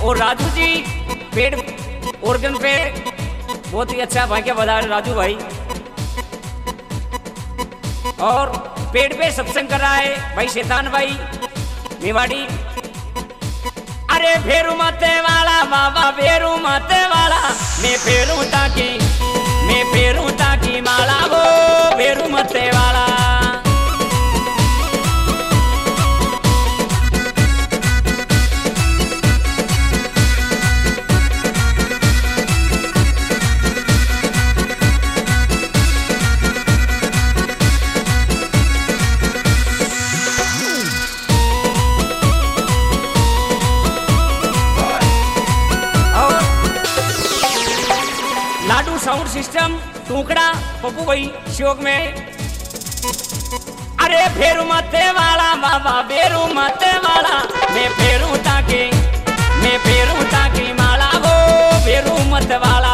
और राजू जी पेड़ ऑर्गन पे बहुत ही अच्छा भाई, क्या बता रहे राजू भाई। और पेड़ पे सत्संग कर रहा है भाई शैतान भाई मेवाड़ी। अरे फेरू मते वाला बाबा फेरू मते वाला, मैं फेरू ताकी माला वो फेरू मते वाला। लाडू साउंड सिस्टम टुकड़ा पप्पू भाई शोक में। अरे फेरू मते वाला बाबा फेरू मते वाला, मैं फेरू ताकी माला वो फेरू मत वाला।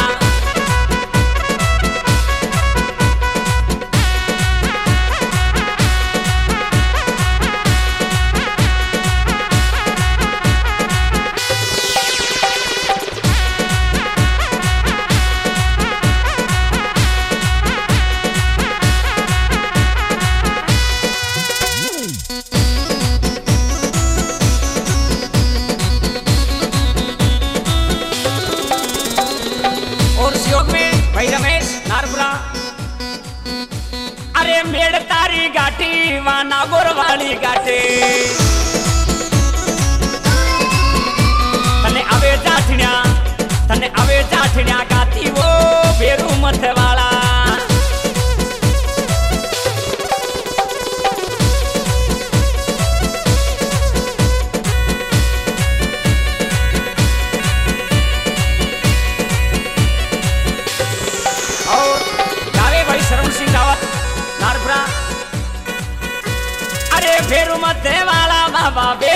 भाई रमेश नारपुरा। अरे मेड़ तारी गाठी वहां नागौर वाली गाठी, तने अवे जाठिया गाती वो फेरू मत वाला। अरे फेरू मते वाला बाबा